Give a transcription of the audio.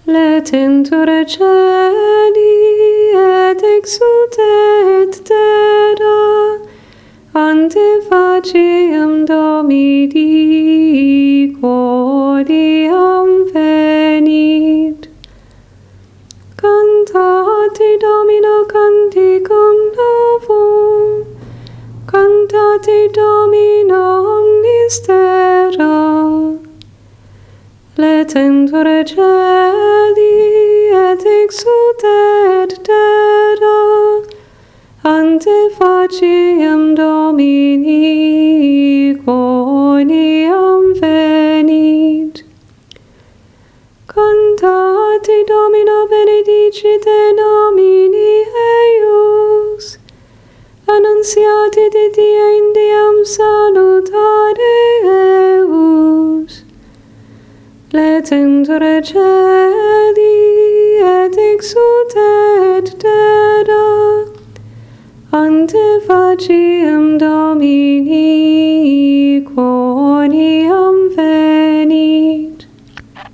Letentur celi et exudet terra, ante faciem Domini quodiam venit. Cantate Domino canticum novum, cantate Domino omnis terra. Letentur celi et exudet terra, ante faciem Domini quodiam venit. Cantate Domino benedicite nomini eius, annunciate de dia in diem salutare eius. Letentur celi et exudet terra, ante faciem Domini quodiam